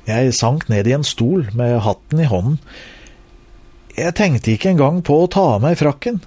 Jeg sank ned I en stol med hatten I hånden. Jeg tenkte ikke engang på å ta av meg frakken.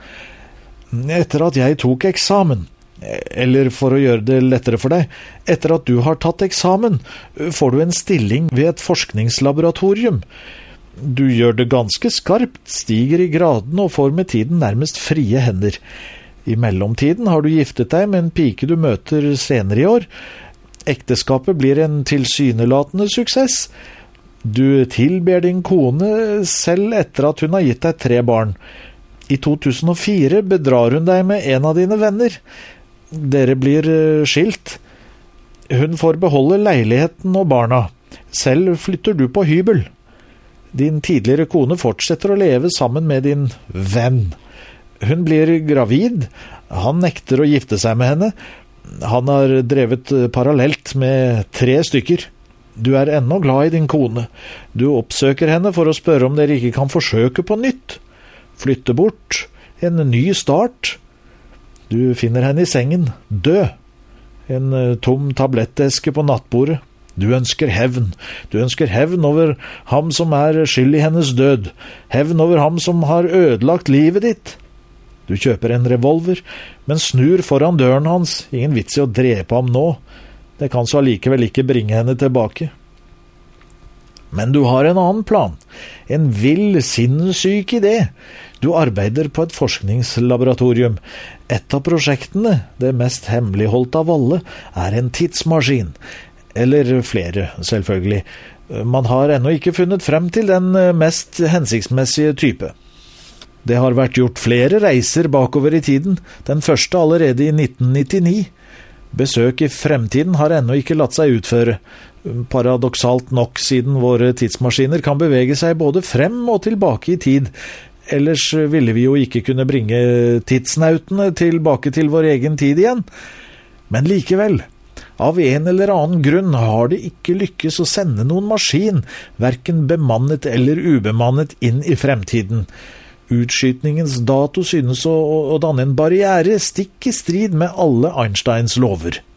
Etter at jeg tok eksamen, eller for å gjøre det lettere for deg, etter at du har tatt eksamen, får du en stilling ved et forskningslaboratorium. Du gjør det ganske skarpt, stiger I graden og får med tiden nærmest frie hender. I mellomtiden har du giftet deg med en pike du møter senere I år. Ekteskapet blir en tilsynelatende suksess. Du tilber din kone selv etter at hun har gitt deg 3 barn. I 2004 bedrar hun deg med en av dine venner. Dere blir skilt. Hun får beholde leiligheten og barna. Selv flytter du på hybel. Din tidligere kone fortsetter å leve sammen med din venn. Hun blir gravid. Han nekter å gifte seg med henne. Han har drevet parallelt med 3 stykker. Du er ennå glad I din kone. Du oppsøker henne for å spørre om dere ikke kan forsøke på nytt. Flytte bort. En ny start. Du finner henne I sengen, død. En tom tabletteske på nattbordet. Du ønsker hevn. Du ønsker hevn over ham som er skyld I hennes død. Hevn over ham som har ødelagt livet ditt. Du kjøper en revolver, men snur foran døren hans. Ingen vits I å drepe ham nå. Det kan så allikevel ikke bringe henne tilbake. Men du har en annen plan. En vill, sinnssyk idé. Du arbeider på et forskningslaboratorium. Et av prosjektene, det mest hemmeligholdt av alle, er en tidsmaskin. Eller flere, selvfølgelig. Man har ennå ikke funnet frem til den mest hensiktsmessige type. Det har vært gjort flere reiser bakover I tiden, den første allerede I 1999. Besøk I fremtiden har ennå ikke latt seg utføre. Paradoksalt nok, siden våre tidsmaskiner kan bevege seg både frem og tilbake I tid. Ellers ville vi jo ikke kunne bringe tidsnautene tilbake til vår egen tid igjen. Men likevel, av en eller annen grunn har det ikke lykkes å sende noen maskin, hverken bemannet eller ubemannet inn I fremtiden. Utskytningens dato synes å danne en barriere, stikk I strid med alle Einsteins lover.